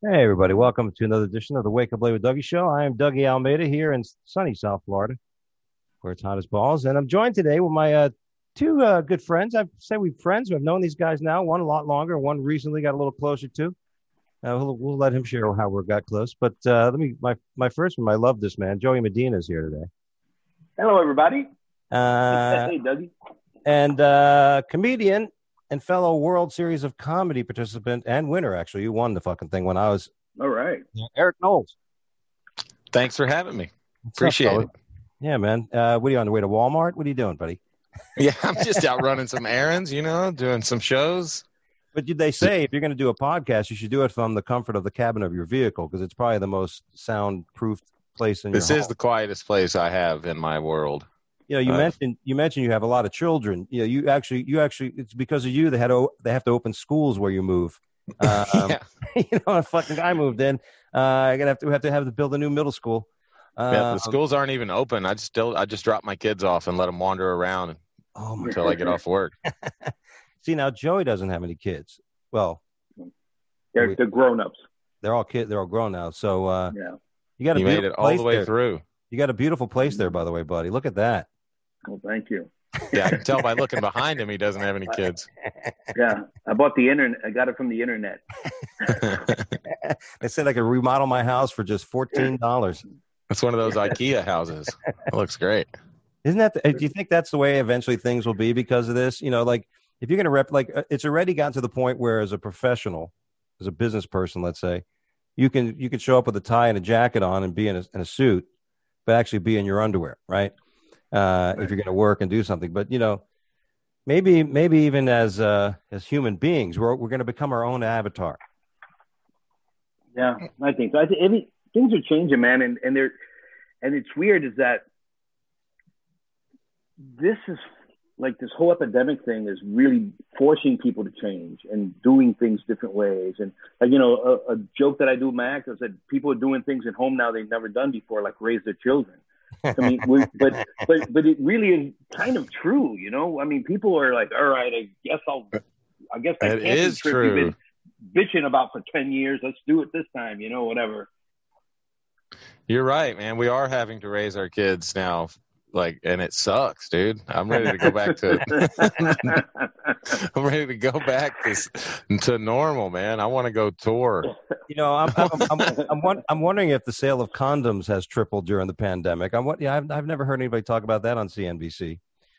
Hey, everybody. Welcome to another edition of the Wake Up Late with Dougie Show. I am Dougie Almeida here in sunny South Florida, where it's hot as balls. And I'm joined today with my two good friends. I'd say we're friends. We've known these guys now, one a lot longer, one recently got a little closer to. We'll let him share how we got close. But my first one, I love this man. Joey Medina is here today. Hello, everybody. Hey, Dougie. And comedian and fellow World Series of Comedy participant and winner, actually. You won the fucking thing when I was. All right. Eric Knowles. Thanks for having me. What's Appreciate up, it. Yeah, man. What are you on the way to Walmart? What are you doing, buddy? Yeah, I'm just out running some errands, doing some shows. But they say if you're going to do a podcast, you should do it from the comfort of the cabin of your vehicle because it's probably the most soundproof place in your home. This is the quietest place I have in my world. You mentioned you have a lot of children. You actually it's because of you they have to open schools where you move. Yeah. A fucking guy moved in. I gotta have to build a new middle school. The schools aren't even open. I just drop my kids off and let them wander around until I get off work. See, now Joey doesn't have any kids. Well, they're grown-ups. They're all kids. They're all grown now. So yeah, you got he made it all the way through. You got a beautiful place there, by the way, buddy. Look at that. Well, thank you. Yeah, I can tell by looking behind him he doesn't have any kids. Yeah, I bought the internet. I got it from the internet. They said I could remodel my house for just $14. It's one of those IKEA houses. It looks great. Isn't that? Do you think that's the way eventually things will be because of this? Like if you're going to it's already gotten to the point where as a professional, as a business person, let's say, you can show up with a tie and a jacket on and be in a suit, but actually be in your underwear, right? If you're going to work and do something, but maybe even as human beings, we're going to become our own avatar. Yeah, I think so. Things are changing, man, and it's weird is that this is like this whole epidemic thing is really forcing people to change and doing things different ways. And a joke that I do with my act is that people are doing things at home now they've never done before, like raise their children. I mean, but it really is kind of true, I mean, people are like, all right, I guess that is true. You've been bitching about for 10 years. Let's do it this time, whatever. You're right, man. We are having to raise our kids now, and it sucks, dude. I'm ready to go back to. I'm ready to go back to normal, man. I want to go tour. I'm wondering if the sale of condoms has tripled during the pandemic. I've never heard anybody talk about that on CNBC.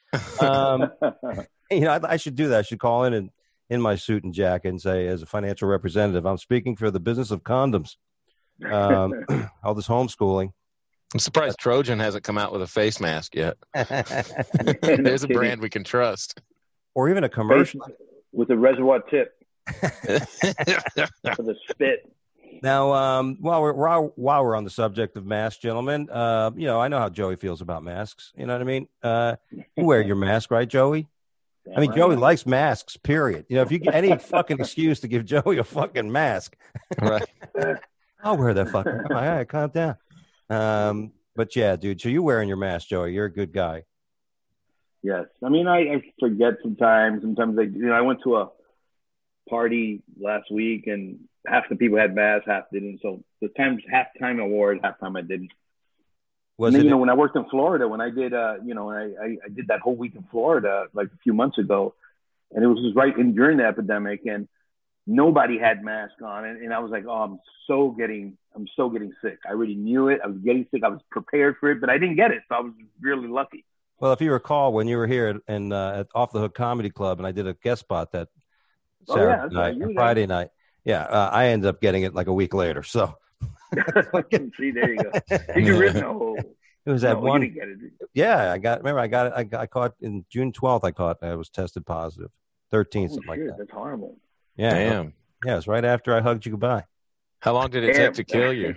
I should do that. I should call in my suit and jacket and say, as a financial representative, I'm speaking for the business of condoms. All this homeschooling. I'm surprised Trojan hasn't come out with a face mask yet. There's a brand we can trust. Or even a commercial. With a reservoir tip. For the spit. Now, while we're on the subject of masks, gentlemen, I know how Joey feels about masks. You know what I mean? You wear your mask, right, Joey? Yeah, I mean, right. Joey likes masks, period. If you get any fucking excuse to give Joey a fucking mask. Right. I'll wear that fucking. All right, calm down. But yeah, dude. So you wearing your mask, Joey? You're a good guy. Yes, I mean I forget sometimes. Sometimes I went to a party last week and half the people had masks, half didn't. So half time I wore it, half time I didn't. When I worked in Florida, when I did I did that whole week in Florida like a few months ago, and it was just during the epidemic and. Nobody had masks on, and I was like, "Oh, I'm so getting sick." I already knew it. I was getting sick. I was prepared for it, but I didn't get it, so I was really lucky. Well, if you recall, when you were here at Off the Hook Comedy Club, and I did a guest spot that Saturday night, Friday night, I ended up getting it like a week later. So, see, there you go. Did you really know? It was that one. You didn't get it. Yeah, I got it. I caught in June 12th. I was tested positive. 13th, something like that. That's horrible. Yeah. Damn. Yeah, it was right after I hugged you goodbye. How long did it take to kill you?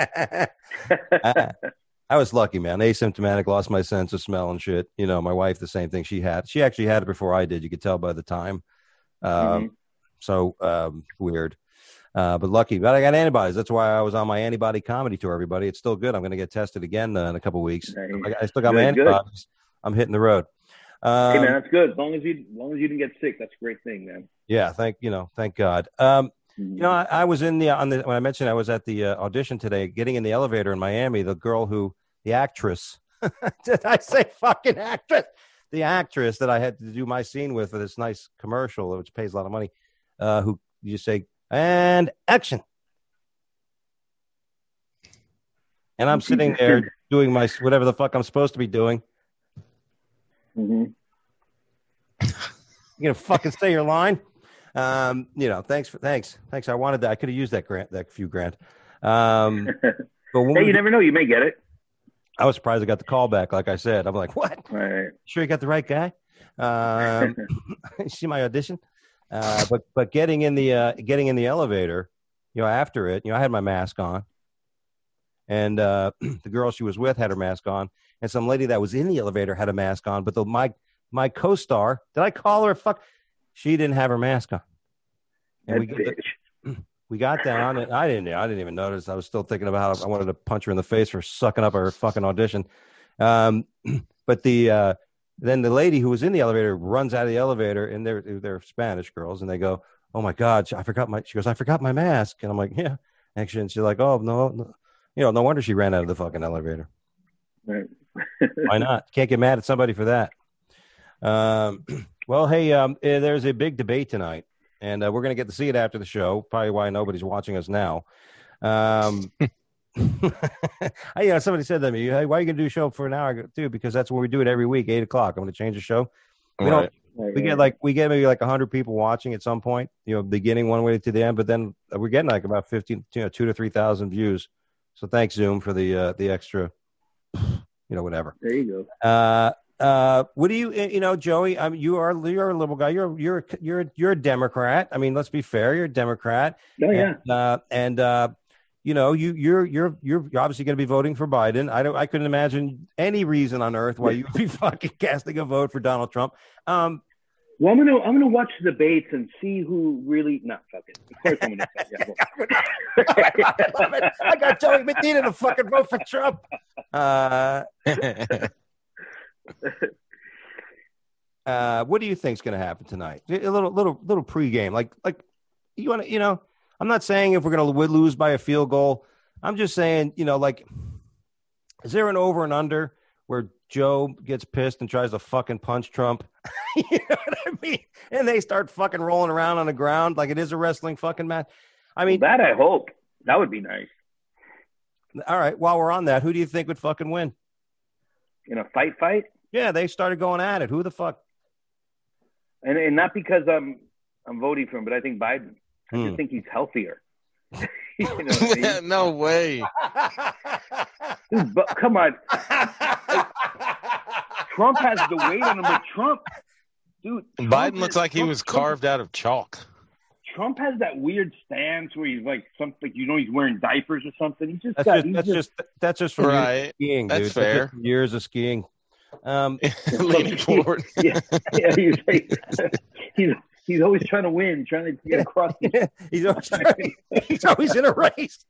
I was lucky, man. Asymptomatic, lost my sense of smell and shit. My wife, the same thing. She actually had it before I did. You could tell by the time. So weird. But lucky. But I got antibodies. That's why I was on my antibody comedy tour, everybody. It's still good. I'm going to get tested again in a couple of weeks. I still got my antibodies. Good. I'm hitting the road. Hey man, that's good. As long as you didn't get sick, that's a great thing, man. Yeah, thank God. You know, I was in when I mentioned I was at the audition today, getting in the elevator in Miami. The girl the actress, did I say fucking actress? The actress that I had to do my scene with for this nice commercial, which pays a lot of money, who you say, and action. And I'm sitting there doing my whatever the fuck I'm supposed to be doing. Mm-hmm. You gonna fucking say your line? You know, thanks. I wanted that. I could have used that few grand. But hey, you never know. You may get it. I was surprised I got the call back. Like I said, I'm like, what? Right. Sure, you got the right guy. See my audition. But getting in the elevator, you know, after it, you know, I had my mask on, and the girl she was with had her mask on, and some lady that was in the elevator had a mask on. But my co-star, did I call her? Fuck, she didn't have her mask on. And we got down, and I didn't even notice. I was still thinking about how I wanted to punch her in the face for sucking up her fucking audition. But then the lady who was in the elevator runs out of the elevator, and they're Spanish girls, and they go, "Oh my God, I forgot my mask." And I'm like, "Yeah." Actually, and she's like, "Oh no, you know, no wonder she ran out of the fucking elevator." Right. Why not? Can't get mad at somebody for that. Well, hey, there's a big debate tonight. And we're going to get to see it after the show, probably why nobody's watching us now. You know, somebody said to me, hey, why are you going to do a show for an hour? I go, dude, because that's where we do it every week, 8 o'clock. I'm going to change the show. We get maybe like 100 people watching at some point, you know, beginning one way to the end, but then we're getting like about 15, you know, 2,000 to 3,000 views. So thanks, Zoom, for the extra, you know, whatever. There you go. What do you know, Joey? You're a liberal guy. You're a Democrat. I mean, let's be fair. You're a Democrat. Oh yeah. And you know, you're obviously going to be voting for Biden. I couldn't imagine any reason on earth why you'd be fucking casting a vote for Donald Trump. Well, I'm gonna watch the debates and see who really. No, fuck it. Of course, I'm gonna. Yeah, I got Joey Medina to fucking vote for Trump. What do you think's going to happen tonight? A little pregame, like you want to, you know. I'm not saying if we're going to lose by a field goal. I'm just saying, you know, like, is there an over and under where Joe gets pissed and tries to fucking punch Trump? You know what I mean? And they start fucking rolling around on the ground like it is a wrestling fucking match. I mean, that I hope that would be nice. All right. While we're on that, who do you think would fucking win? In a fight? Yeah, they started going at it. Who the fuck? And not because I'm voting for him, but I think Biden. I just think he's healthier. You know what I mean? No way. Dude, but come on. Trump has the weight on him, but Trump, Biden looks like he was carved out of chalk. Trump has that weird stance where he's like something, you know, he's wearing diapers or something. That's just from right. Skiing, that's dude. fair. That's years of skiing. Leaning forward. Yeah, he's always trying to win, trying to get across. He's always in a race.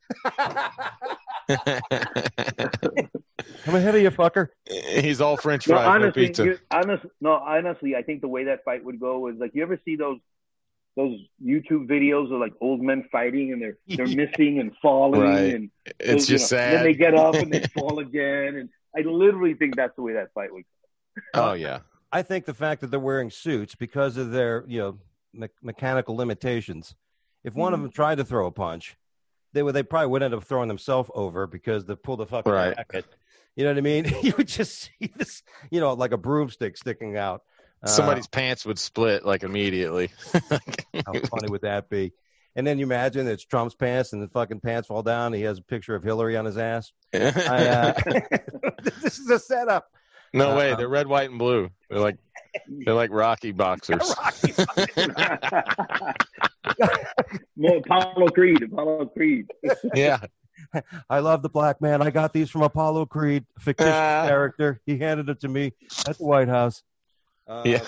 I'm ahead of you, fucker. He's all French fries, no pizza. Honestly, I think the way that fight would go is like, you ever see those YouTube videos of like old men fighting and they're missing and falling, right. And it's just sad. Then they get up and they fall again, and I literally think that's the way that fight would go. Oh yeah. I think the fact that they're wearing suits because of their, you know, mechanical limitations. If one of them tried to throw a punch, they probably would end up throwing themselves over because they pull the fucking jacket. You know what I mean? You would just see this, you know, like a broomstick sticking out. Somebody's pants would split like immediately. How funny would that be? And then you imagine it's Trump's pants and the fucking pants fall down. He has a picture of Hillary on his ass. This is a setup. No way. They're red, white, and blue. They're like Rocky boxers. No, Apollo Creed. Yeah. I love the black man. I got these from Apollo Creed, fictitious character. He handed it to me at the White House. Yeah.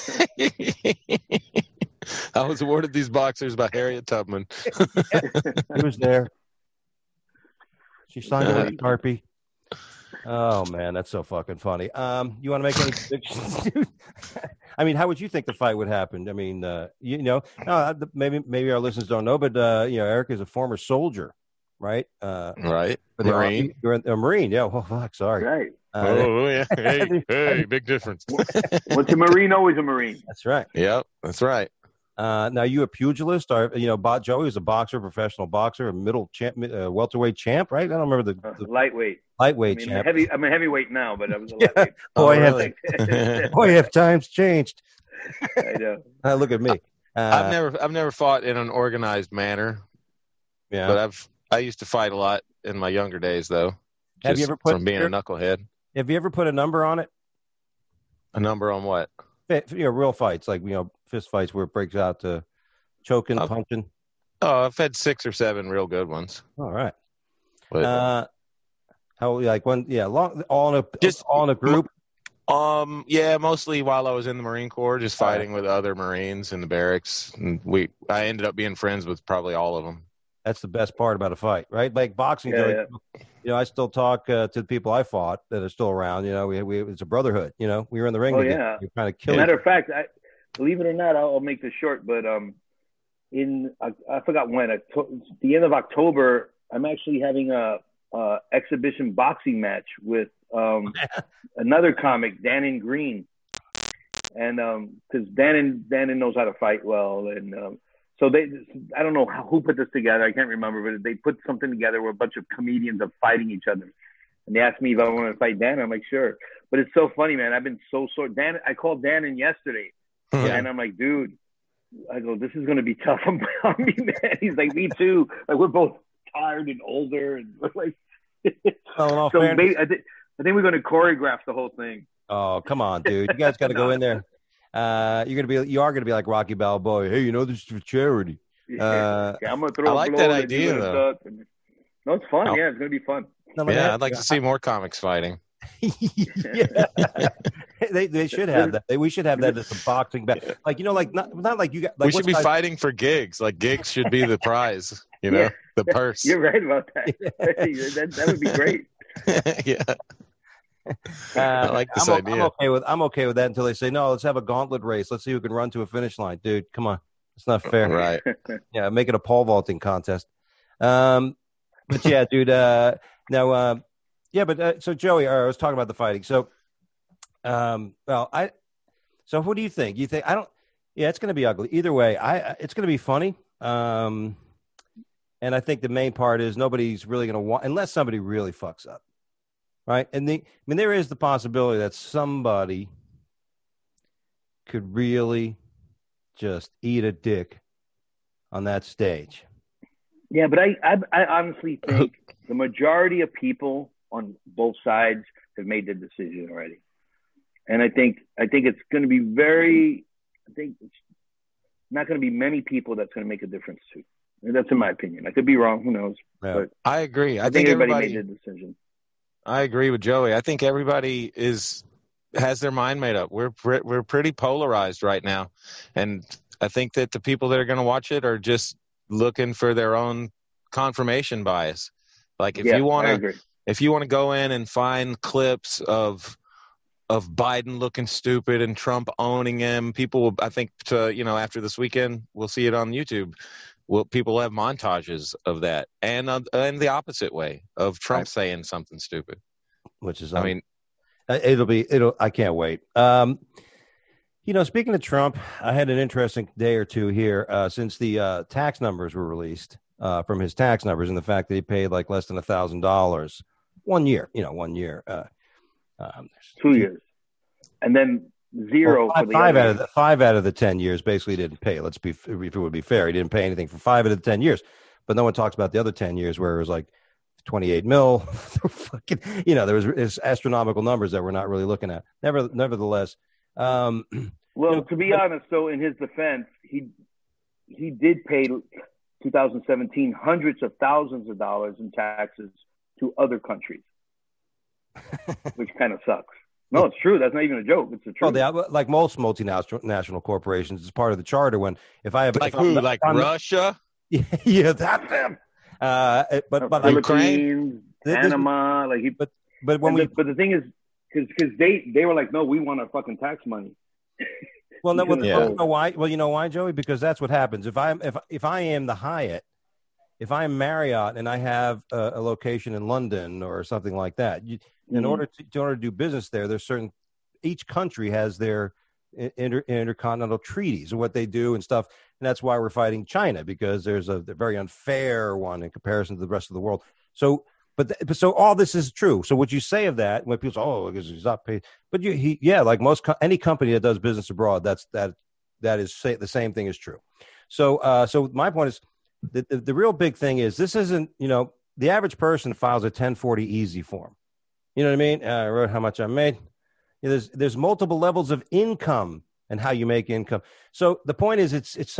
I was awarded these boxers by Harriet Tubman. He was there. She signed it with Sharpie. Oh man, that's so fucking funny. You want to make any predictions, dude? I mean, how would you think the fight would happen? I mean, maybe our listeners don't know, but Eric is a former soldier, right? Right. For the Marine. Army. You're a Marine. Yeah. Oh, fuck. Sorry. Right. Oh yeah. Hey, big difference. What's a Marine? Always a Marine. That's right. Yep, that's right. Now, you a pugilist? Or Joey was a boxer, professional boxer, a middle champ, welterweight champ, right? I don't remember the lightweight. Lightweight champ. I'm a heavyweight now, but I was a lightweight. Boy, really? have times changed. I know. Look at me. I've never fought in an organized manner. Yeah, but I used to fight a lot in my younger days, though. Have you ever put from being a knucklehead? Have you ever put a number on it? A number on what? Real fights, like fist fights where it breaks out to choking, punching. Oh, I've had 6 or 7 real good ones. All right. But, how like when? Yeah, all in a group. Yeah, mostly while I was in the Marine Corps, just fighting with other Marines in the barracks, and I ended up being friends with probably all of them. That's the best part about a fight, right? Like boxing. I still talk to the people I fought that are still around. It's a brotherhood. We were in the ring. Oh together. yeah. We're trying to kill. Matter of fact, believe it or not, I'll make this short. But I forgot when. The end of October, I'm actually having a exhibition boxing match with another comic, Dannon Green, and because Dannon knows how to fight well, and so I don't know who put this together. I can't remember, but they put something together where a bunch of comedians are fighting each other. And they asked me if I wanted to fight Dan. I'm like, sure. But it's so funny, man. I've been so sore. I called Dan yesterday, and I'm like, dude, I go, this is going to be tough on me, man. He's like, me too. Like, we're both tired and older, and we're like, so maybe, I think we're going to choreograph the whole thing. Oh, come on, dude. You guys got to go in there. You are gonna be like Rocky Balboa. Hey, this is for charity. I'm gonna throw. I like that idea, though. No, it's fun. Yeah, it's gonna be fun. I'd like to see more comics fighting. They should have that. We should have that as a boxing back. Like not like you got. Like, we should be fighting for gigs. Like gigs should be the prize. The purse. You're right about that. That would be great. Yeah. I like this idea. I'm okay with that until they say no. Let's have a gauntlet race. Let's see who can run to a finish line, dude. Come on, it's not fair. Right? Yeah, make it a pole vaulting contest. But yeah, dude. So Joey, I was talking about the fighting. So, So what do you think? You think it's going to be ugly either way. It's going to be funny. And I think the main part is nobody's really going to want unless somebody really fucks up. Right. And there is the possibility that somebody could really just eat a dick on that stage. Yeah, but I honestly think the majority of people on both sides have made the decision already. And I think it's going to be it's not going to be many people that's going to make a difference too. And that's in my opinion. I could be wrong. Who knows? Yeah. But I agree. I think everybody made the decision. I agree with Joey. I think everybody has their mind made up. We're pretty polarized right now, and I think that the people that are going to watch it are just looking for their own confirmation bias. Like if you want to go in and find clips of Biden looking stupid and Trump owning him, people will, I think, after this weekend, we'll see it on YouTube. People have montages of that, and the opposite way of Trump saying something stupid, which is, I can't wait. Speaking of Trump, I had an interesting day or two here since the tax numbers were released from his tax numbers, and the fact that he paid like less than $1,000 1 year. 1 year, 2 years, and then zero for the five out of the 10 years basically didn't pay. If it would be fair, he didn't pay anything for 5 out of the 10 years. But no one talks about the other 10 years where it was like 28 mil. Fucking, there was astronomical numbers that we're not really looking at. Nevertheless, to be honest, though, in his defense, he did pay 2017 hundreds of thousands of dollars in taxes to other countries, which kind of sucks. No, it's true. That's not even a joke. It's the truth. Well, like most multinational corporations, it's part of the charter. Russia? Yeah, that's them. But Philippines, Panama, but when but the thing is, because they were like, no, we want our fucking tax money. Well, no, you know why? Well, you know why, Joey? Because that's what happens. If I am the Hyatt, if I'm Marriott and I have a location in London or something like that, in order to do business there, there's each country has their intercontinental treaties and what they do and stuff, and that's why we're fighting China, because there's a very unfair one in comparison to the rest of the world. So. So all this is true. So what you say of that, when people say, "Oh, because he's not paid," but like any company that does business abroad, that is the same thing is true. So so my point is, the real big thing is, this isn't, the average person files a 1040 easy form. You know what I mean? I wrote how much I made. There's multiple levels of income and how you make income. So the point is,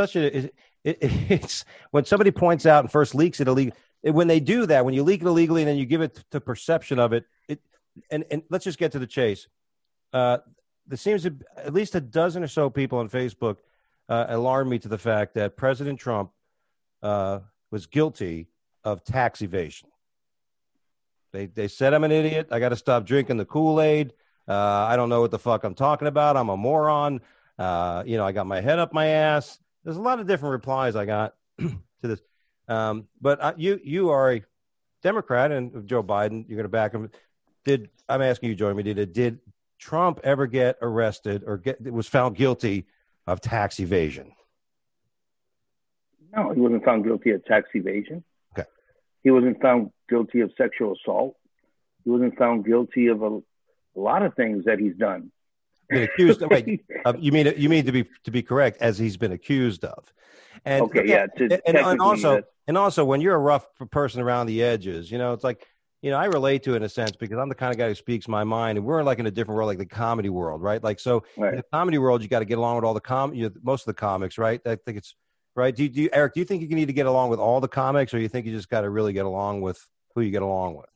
it's when somebody points out and first leaks it illegally. When they do that, when you leak it illegally and then you give it to perception of it, and let's just get to the chase. There seems to at least a dozen or so people on Facebook alarmed me to the fact that President Trump was guilty of tax evasion. They said I'm an idiot. I got to stop drinking the Kool-Aid. I don't know what the fuck I'm talking about. I'm a moron. I got my head up my ass. There's a lot of different replies I got to this. But you are a Democrat, and Joe Biden, you're going to back him. I'm asking you, Joey Medina, did Trump ever get arrested or was found guilty of tax evasion? No, he wasn't found guilty of tax evasion. Okay. He wasn't found guilty of sexual assault. He wasn't found guilty of a lot of things that he's done. Accused. Wait, you mean to be correct, as he's been accused of. And okay, yeah. And also, when you're a rough person around the edges, it's like, I relate to it in a sense, because I'm the kind of guy who speaks my mind, and we're like in a different world, like the comedy world, right? Like, so in the comedy world, you got to get along with all the most of the comics, right? I think it's right. Do you, Eric? Do you think you need to get along with all the comics, or you think you just got to really get along with who you get along with?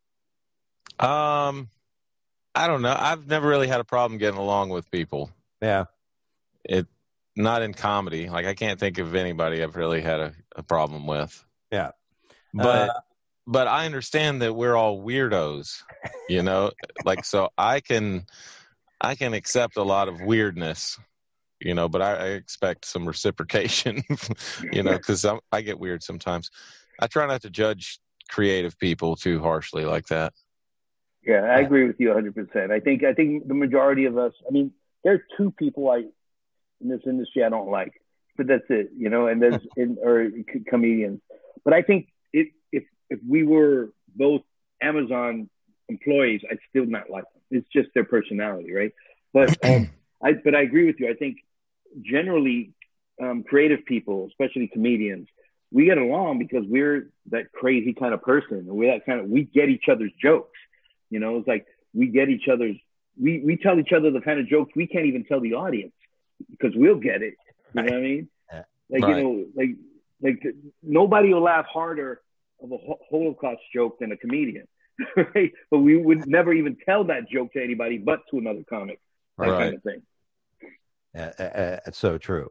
I don't know. I've never really had a problem getting along with people. Yeah. Not in comedy. Like, I can't think of anybody I've really had a problem with. Yeah. But I understand that we're all weirdos, like, so I can accept a lot of weirdness, but I expect some reciprocation, because I get weird sometimes. I try not to judge creative people too harshly like that. Yeah, I agree with you 100%. I think the majority of us, there are two people in this industry I don't like, but that's it, and there's comedians. But I think if we were both Amazon employees, I'd still not like them. It's just their personality, right? But I agree with you. I think generally creative people, especially comedians, we get along because we're that crazy kind of person, and we get each other's jokes. It's like we get each other's, we tell each other the kind of jokes we can't even tell the audience, because we'll get it. You know what I mean? Like, right. Like nobody will laugh harder of a Holocaust joke than a comedian, right? But we would never even tell that joke to anybody but to another comic, that right. kind of thing. It's so true.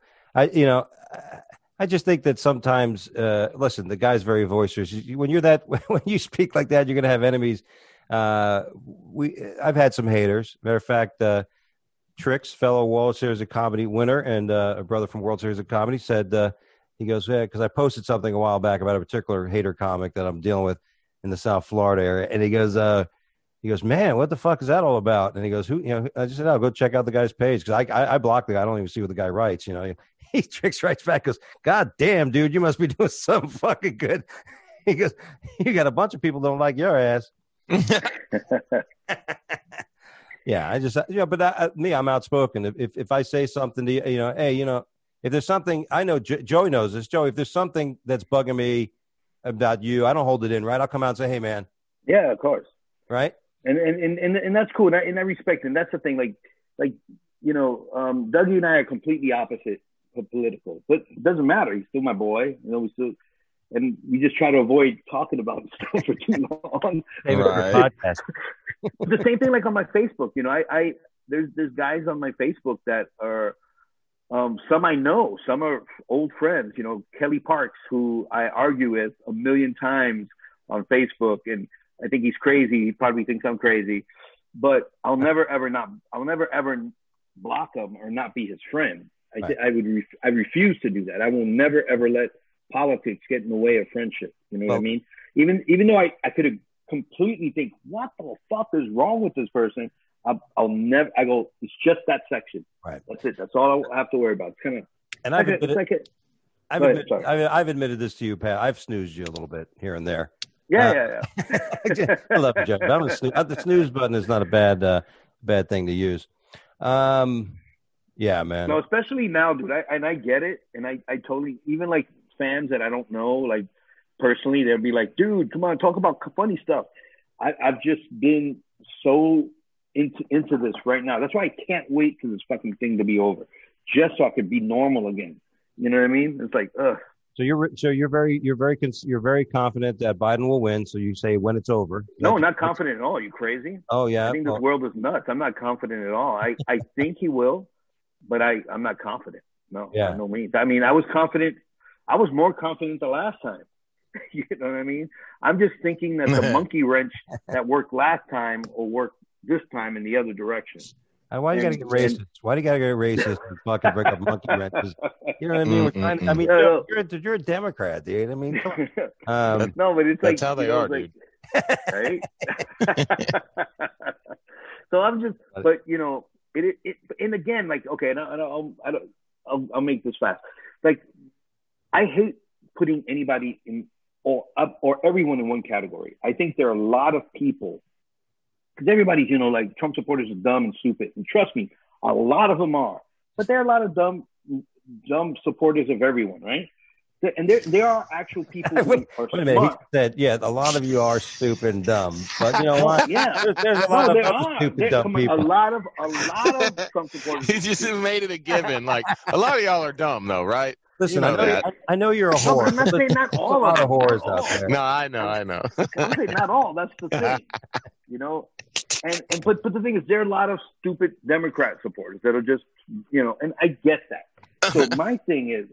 I just think that sometimes, listen, the guy's very boisterous. When you speak like that, you're going to have enemies. I've had some haters. Matter of fact, Trix, fellow World Series of Comedy winner and a brother from World Series of Comedy, said, he goes, yeah, because I posted something a while back about a particular hater comic that I'm dealing with in the South Florida area. And he goes, man, what the fuck is that all about? And he goes, I just said, go check out the guy's page, because I block the guy. I don't even see what the guy writes. He Trix writes back, goes, God damn, dude, you must be doing something fucking good. He goes, you got a bunch of people don't like your ass. Yeah, I just, but me, I'm outspoken. If I say something to you, hey, if there's something, I know Joey knows this. Joey, if there's something that's bugging me about you, I don't hold it in, right? I'll come out and say, hey, man. Yeah, of course. Right. And that's cool. And I respect it. And that's the thing. Like Dougie and I are completely opposite political, but it doesn't matter. He's still my boy. And we just try to avoid talking about stuff for too long. Right. The same thing, like on my Facebook. There's guys on my Facebook that are, some I know, some are old friends. Kelly Parks, who I argue with a million times on Facebook, and I think he's crazy. He probably thinks I'm crazy, but I'll never ever block him or not be his friend. I refuse to do that. I will never ever let politics get in the way of friendship. You know what I mean? Even though I could have completely think, what the fuck is wrong with this person? I'll never. I go, it's just that section. Right. That's it. That's all I have to worry about. It's kind of. And I've admitted this to you, Pat. I've snoozed you a little bit here and there. Yeah. I love you, Joe. The snooze button is not a bad thing to use. Yeah, man. No, especially now, dude. I get it, and I totally, even like fans that I don't know, like personally, they'll be like, dude, come on, talk about funny stuff. I've just been so into this right now. That's why I can't wait for this fucking thing to be over, just so I could be normal again. You know what I mean? It's like, ugh. So you're very confident that Biden will win. So you say when it's over. No, not confident at all. Are you crazy? Oh yeah. I think this world is nuts. I'm not confident at all. I think he will, but I'm not confident. No, by no means. I mean, I was confident. I was more confident the last time. You know what I mean? I'm just thinking that the monkey wrench that worked last time will work this time in the other direction. Why do you gotta get racist? Why do you gotta get racist and fucking bring up monkey wrenches? You know what I mean? We're trying, I mean, you're a Democrat, dude. I mean, no, but it's that's like how they are, dude. Right? So I'm just, but you know, it and again, like, okay, and I'll make this fast. Like, I hate putting anybody in or everyone in one category. I think there are a lot of people. Because everybody's, you know, like Trump supporters are dumb and stupid. And trust me, a lot of them are. But there are a lot of dumb supporters of everyone, right? And there are actual people who are smart. He said, yeah, a lot of you are stupid and dumb. But you know what? Yeah. There's a lot of stupid, dumb people. A lot of Trump supporters. He just made it a given. Like, a lot of y'all are dumb, though, right? Listen, I know you're a whore. I'm not saying not all of them. A lot of whores out there. No, I know. I'm saying not all. That's the thing. You know? But the thing is, there are a lot of stupid Democrat supporters that are just, you know, and I get that. So my thing is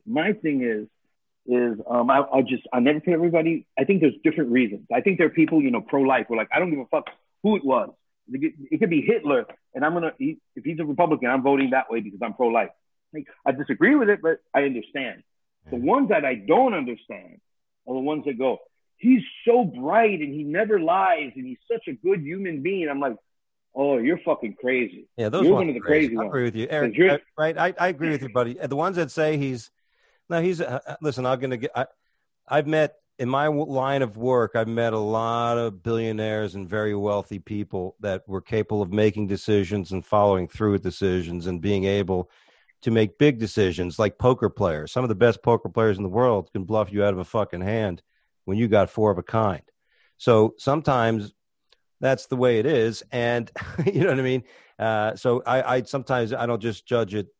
I never put everybody. I think there's different reasons. I think there are people, you know, pro-life. We're like, I don't give a fuck who it was. It could be Hitler, and if he's a Republican, I'm voting that way because I'm pro-life. Like, I disagree with it, but I understand. The ones that I don't understand are the ones that go, he's so bright and he never lies and he's such a good human being. I'm like, oh, you're fucking crazy. Yeah, those you're ones one of the crazy ones. I agree with you, Eric. Right? I agree with you, buddy. The ones that say listen. I've met in my line of work. I've met a lot of billionaires and very wealthy people that were capable of making decisions and following through with decisions and being able to make big decisions, like poker players. Some of the best poker players in the world can bluff you out of a fucking hand when you got four of a kind. So sometimes that's the way it is. And you know what I mean? So I sometimes I don't just judge it.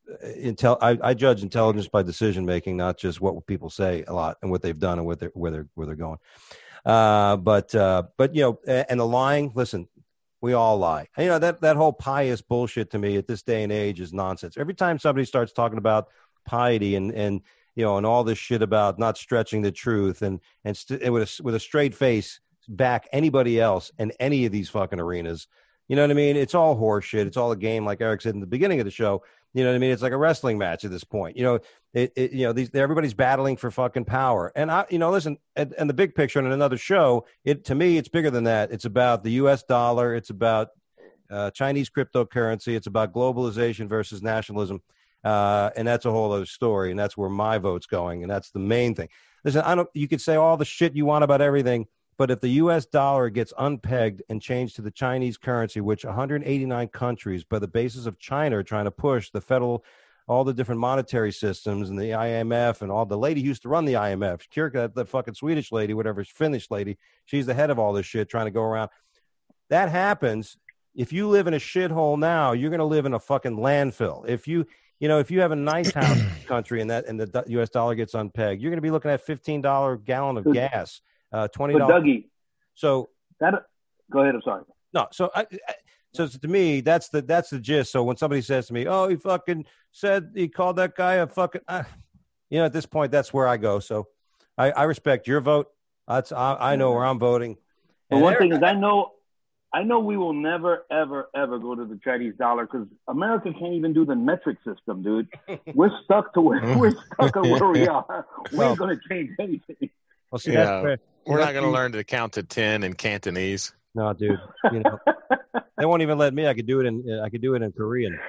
I judge intelligence by decision making, not just what people say a lot and what they've done and where they're going. But you know, and the lying. Listen, we all lie. And, you know, that whole pious bullshit to me at this day and age is nonsense. Every time somebody starts talking about piety and you know, and all this shit about not stretching the truth and with a straight face back anybody else in any of these fucking arenas, you know what I mean? It's all horseshit. It's all a game, like Eric said in the beginning of the show. You know what I mean? It's like a wrestling match at this point. You know, you know, everybody's battling for fucking power. And you know, listen, and the big picture in another show, to me, it's bigger than that. It's about the U.S. dollar. It's about Chinese cryptocurrency. It's about globalization versus nationalism. And that's a whole other story. And that's where my vote's going. And that's the main thing. Listen, you could say all the shit you want about everything, but if the U.S. dollar gets unpegged and changed to the Chinese currency, which 189 countries, by the basis of China, are trying to push all the different monetary systems and the IMF and all the lady who used to run the IMF, Kirka, the fucking Swedish lady, whatever, Finnish lady, she's the head of all this shit trying to go around. That happens. If you live in a shithole now, you're going to live in a fucking landfill. If you have a nice house in the country and the U.S. dollar gets unpegged, you're going to be looking at $15 a gallon of gas. $20. But Dougie, so go ahead. I'm sorry. No, so to me, that's the gist. So when somebody says to me, "Oh, he fucking said he called that guy a fucking," you know, at this point, that's where I go. So I respect your vote. I know where I'm voting, But one thing is, I know we will never, ever, ever go to the Chinese dollar because America can't even do the metric system, dude. We're stuck to where we are. We ain't going to change anything. Well, see, we're not going to learn to count to 10 in Cantonese. No, dude. You know, they won't even let me. I could do it in Korean.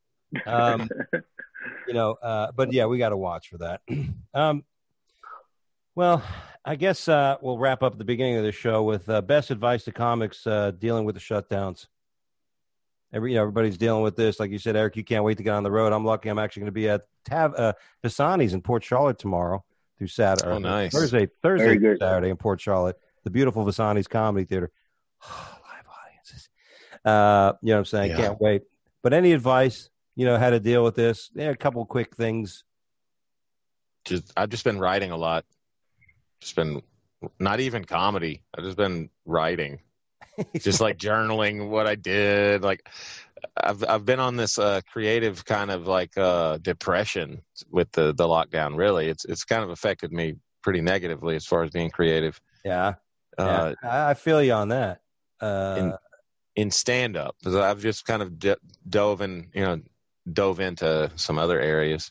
You know, but yeah, we got to watch for that. Well, I guess we'll wrap up at the beginning of the show with best advice to comics dealing with the shutdowns. Everybody's dealing with this. Like you said, Eric, you can't wait to get on the road. I'm lucky. I'm actually going to be at Pisani's in Port Charlotte tomorrow through Saturday. Oh, nice. Thursday through Saturday in Port Charlotte. The beautiful Visani's Comedy Theater. Live audiences. You know what I'm saying? Yeah. Can't wait. But any advice, how to deal with this? Yeah, a couple quick things. I've just been writing a lot. Just been not even comedy. I've just been writing, just like journaling what I did. Like I've been on this creative kind of like depression with the lockdown. Really, it's kind of affected me pretty negatively as far as being creative. Yeah, I feel you on that. In stand up, because I've just kind of dove into some other areas.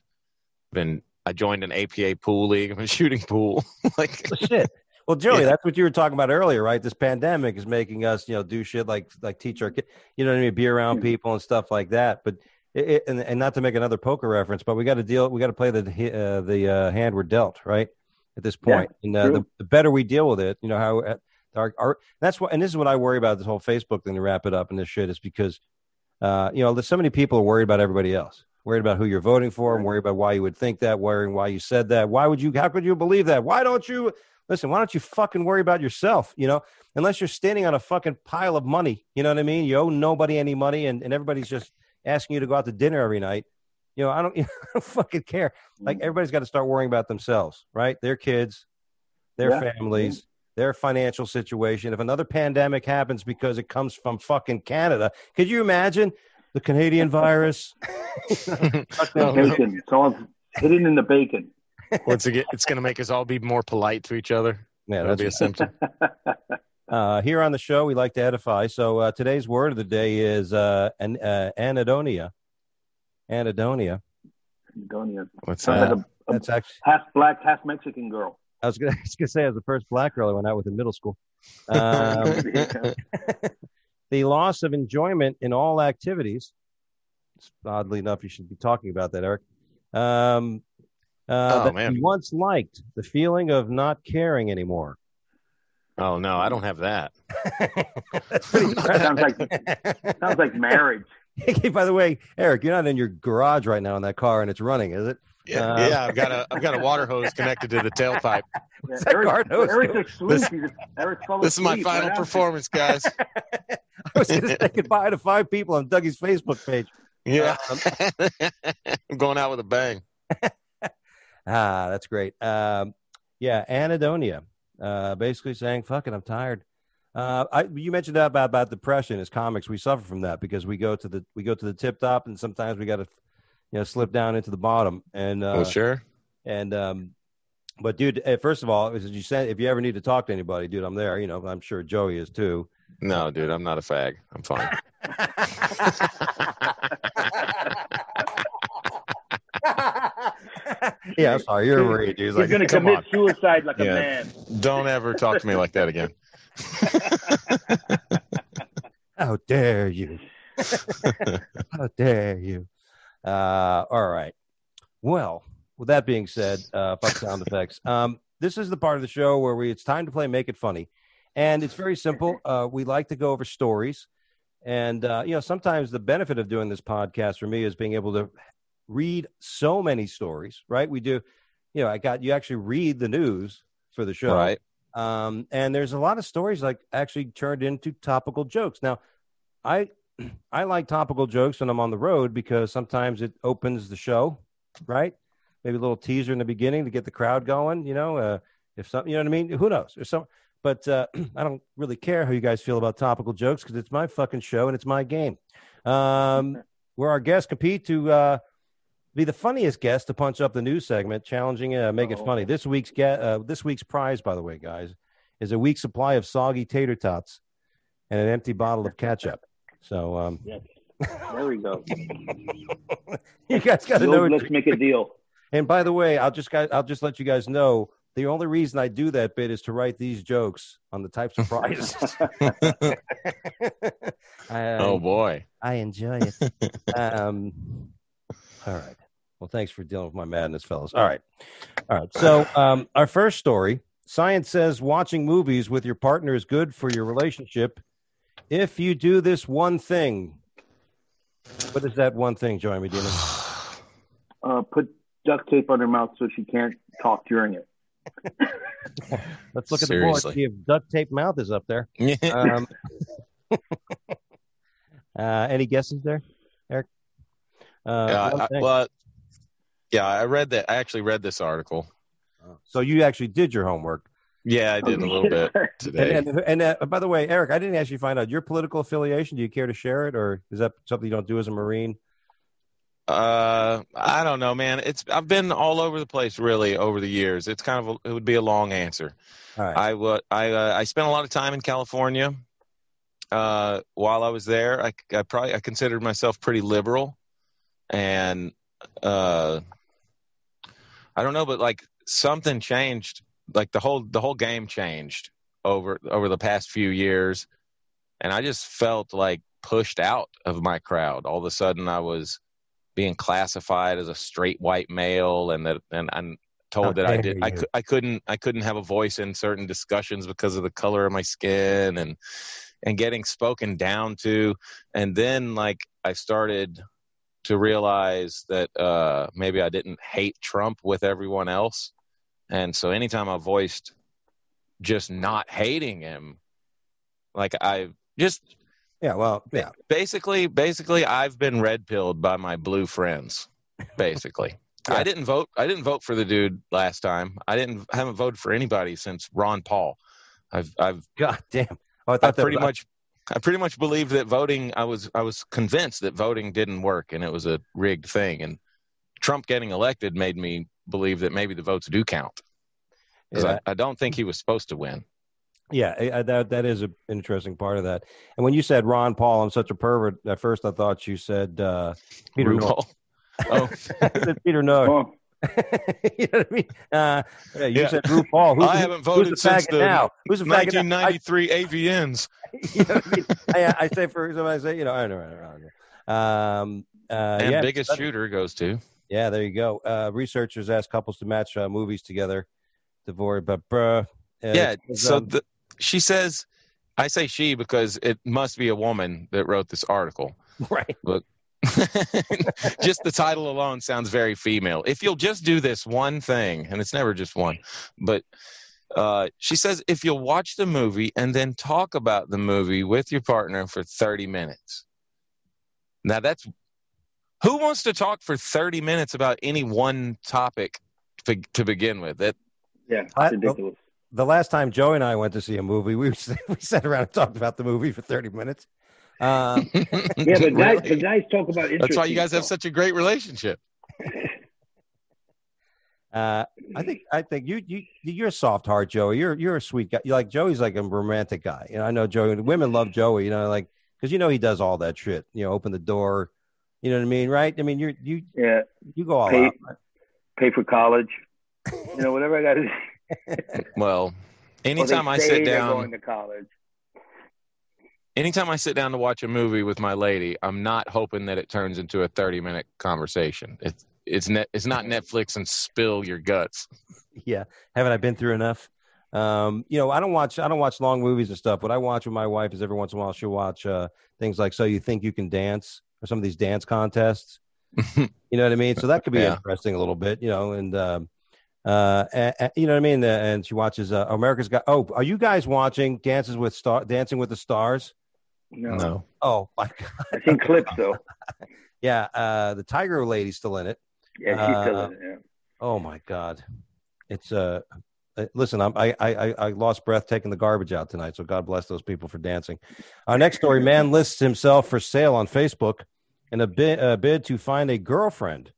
I joined an APA pool league. I've been shooting pool. Shit. Well, Joey, that's what you were talking about earlier, right? This pandemic is making us, do shit like teach our kids, you know what I mean? Be around people and stuff like that. But and not to make another poker reference, but we got to play the hand we're dealt, right? At this point, and the better we deal with it, how that's what, and this is what I worry about this whole Facebook thing to wrap it up and this shit is because, there's so many people are worried about everybody else. Worried about who you're voting for and worried about why you would think that, worrying why you said that. How could you believe that? Why don't you fucking worry about yourself? Unless you're standing on a fucking pile of money, you know what I mean? You owe nobody any money and everybody's just asking you to go out to dinner every night. I don't fucking care. Like everybody's got to start worrying about themselves, right? Their kids, their families, their financial situation. If another pandemic happens because it comes from fucking Canada, could you imagine? The Canadian virus. Bacon. Someone's hidden in the bacon. It's going to make us all be more polite to each other. Yeah, that'll be a symptom. Here on the show, we like to edify. So today's word of the day is anhedonia. Anhedonia. What's that? That's actually half black, half Mexican girl. I was gonna say, as the first black girl I went out with in middle school. The loss of enjoyment in all activities. Oddly enough, you should be talking about that, Eric. That you once liked, the feeling of not caring anymore. Oh no, I don't have that. That's pretty sounds like marriage. Hey, by the way, Eric, you're not in your garage right now in that car, and it's running, is it? Yeah, I've got a water hose connected to the tailpipe. Eric's asleep. This is my final performance, guys. I was going to say goodbye to 5 people on Dougie's Facebook page. Yeah, I'm going out with a bang. That's great. Anhedonia. Basically saying, "Fuck it, I'm tired." You mentioned that about depression. As comics, we suffer from that because we go to the tip top, and sometimes we got to slip down into the bottom. And sure. And but dude, first of all, as you said, if you ever need to talk to anybody, dude, I'm there. I'm sure Joey is too. No, dude, I'm not a fag. I'm fine. Yeah, I'm sorry. You're a read, dude. He's going to commit suicide like a man. Don't ever talk to me like that again. How dare you? How dare you? All right. Well, with that being said, fuck sound effects. This is the part of the show where it's time to play Make It Funny. And it's very simple. We like to go over stories. And, sometimes the benefit of doing this podcast for me is being able to read so many stories, right? We do, you actually read the news for the show. Right. And there's a lot of stories like actually turned into topical jokes. Now, I like topical jokes when I'm on the road because sometimes it opens the show, right? Maybe a little teaser in the beginning to get the crowd going, if something, you know what I mean? Who knows? But I don't really care how you guys feel about topical jokes because it's my fucking show and it's my game. Where our guests compete to be the funniest guest to punch up the news segment, challenging Make It Funny. This week's prize, by the way, guys, is a week's supply of soggy tater tots and an empty bottle of ketchup. So, Yes. There we go. you guys got to know. Let's make a deal. And by the way, I'll just let you guys know the only reason I do that bit is to write these jokes on the types of prizes. Oh boy, I enjoy it. All right. Well, thanks for dealing with my madness, fellas. All right. So, our first story: science says watching movies with your partner is good for your relationship if you do this one thing. What is that one thing, Joey Medina? Put duct tape on her mouth so she can't talk during it. Let's look at the board. See if duct tape mouth is up there. Any guesses there, Eric? I read that. I actually read this article. So you actually did your homework. Yeah, I did a little bit today. And by the way, Eric, I didn't actually find out your political affiliation. Do you care to share it, or is that something you don't do as a Marine? I don't know, man. I've been all over the place, really, over the years. It's it would be a long answer. All right. I spent a lot of time in California. While I was there, I considered myself pretty liberal, and I don't know, but like something changed. Like the whole game changed over the past few years, and I just felt like pushed out of my crowd. All of a sudden, I was being classified as a straight white male, and I'm told that I couldn't have a voice in certain discussions because of the color of my skin, and getting spoken down to. And then like I started to realize that maybe I didn't hate Trump with everyone else. And so anytime I voiced just not hating him, like I just basically I've been red pilled by my blue friends. Basically, yeah. I didn't vote for the dude last time. I haven't voted for anybody since Ron Paul. I've God damn. Oh, I pretty much believed that voting. I was convinced that voting didn't work and it was a rigged thing. And Trump getting elected made me believe that maybe the votes do count, because I don't think he was supposed to win. Yeah, that is an interesting part of that. And when you said Ron Paul, I'm such a pervert. At first, I thought you said Peter North. Oh, Peter North. Oh. You know what I mean? You said RuPaul. I haven't voted since the 1993 AVNs. You know what I mean? I say for somebody, I say, I know. And biggest shooter goes to. Yeah, there you go. Researchers ask couples to match movies together. She says, I say she because it must be a woman that wrote this article. Right. But just the title alone sounds very female. If you'll just do this one thing, and it's never just one, but she says if you'll watch the movie and then talk about the movie with your partner for 30 minutes. Now who wants to talk for 30 minutes about any one topic to begin with? That's ridiculous. The last time Joey and I went to see a movie, we sat around and talked about the movie for 30 minutes. But guys talk about interesting. That's why you guys have such a great relationship. I think you're a soft heart, Joey. You're a sweet guy. Like Joey's like a romantic guy. I know Joey. Women love Joey. Like because he does all that shit. Open the door. You know what I mean, right? I mean, you go all out. Right? Pay for college. Whatever I got to do. Well, anytime I sit down going to college. Anytime I sit down to watch a movie with my lady, I'm not hoping that it turns into a 30-minute conversation. It's not Netflix and spill your guts. Yeah, haven't I been through enough? I don't watch long movies and stuff. What I watch with my wife is every once in a while she'll watch things like So You Think You Can Dance or some of these dance contests. You know what I mean? So that could be interesting a little bit. And you know what I mean? And she watches America's Got. Oh, are you guys watching Dancing with the Stars? No. Oh my God! I've seen clips though. Yeah, the Tiger lady's still in it. Yeah, she's still in it. Yeah. Oh my God! It's listen, I lost breath taking the garbage out tonight. So God bless those people for dancing. Our next story: man lists himself for sale on Facebook in a bid to find a girlfriend.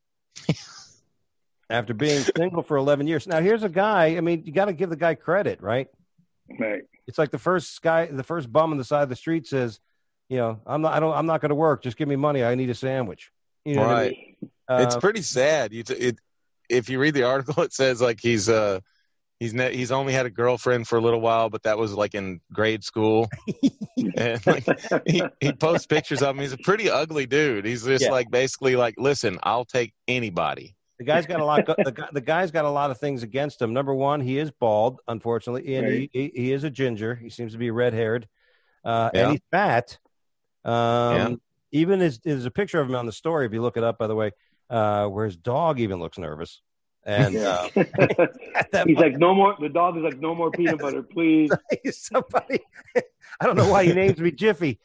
After being single for 11 years. Now, here's a guy. I mean, you got to give the guy credit, right? Right. It's like the first bum on the side of the street says, I'm not going to work. Just give me money. I need a sandwich. You know what I mean? It's pretty sad. If you read the article, it says like he's only had a girlfriend for a little while, but that was like in grade school. And like, he posts pictures of him. He's a pretty ugly dude. He's just like basically like, listen, I'll take anybody. The guy's got a lot. The guy's got a lot of things against him. Number one, he is bald, unfortunately, and Right. he is a ginger. He seems to be red-haired, and he's fat. Even there's a picture of him on the story. If you look it up, by the way, where his dog even looks nervous. And he's like, no more. The dog is like, no more peanut butter, please. Somebody, I don't know why he names me Jiffy.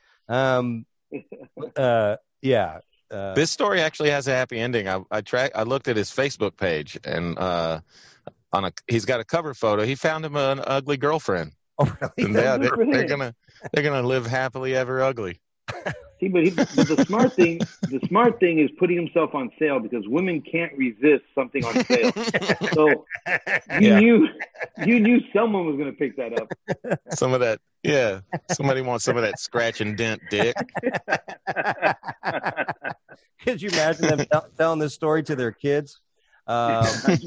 This story actually has a happy ending. I looked at his Facebook page, and he's got a cover photo. He found him an ugly girlfriend. Oh, really? And they're gonna live happily ever ugly. See, but the smart thing is putting himself on sale, because women can't resist something on sale. So you knew someone was going to pick that up. Some of that, somebody wants some of that scratch and dent dick. Could you imagine them telling this story to their kids? I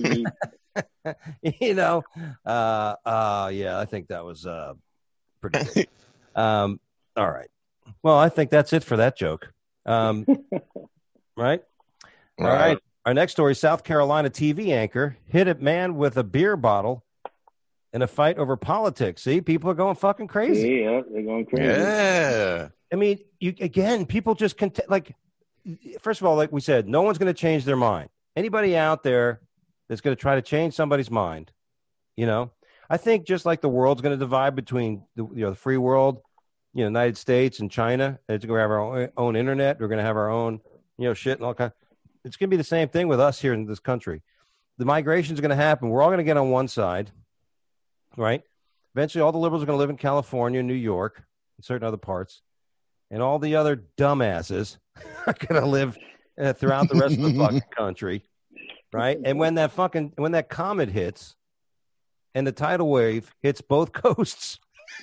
think that was pretty good. All right. Well, I think that's it for that joke. Right? All right. Our next story, South Carolina TV anchor hit a man with a beer bottle in a fight over politics. See, people are going fucking crazy. Yeah, they're going crazy. Yeah. I mean, people just first of all, like we said, no one's going to change their mind. Anybody out there that's going to try to change somebody's mind, I think just like the world's going to divide between the free world, United States and China. It's going to have our own internet. We're going to have our own, shit and all kind. It's going to be the same thing with us here in this country. The migration is going to happen. We're all going to get on one side, right? Eventually, all the liberals are going to live in California, New York, and certain other parts, and all the other dumbasses are going to live throughout the rest of the fucking country, right? And when that comet hits, and the tidal wave hits both coasts,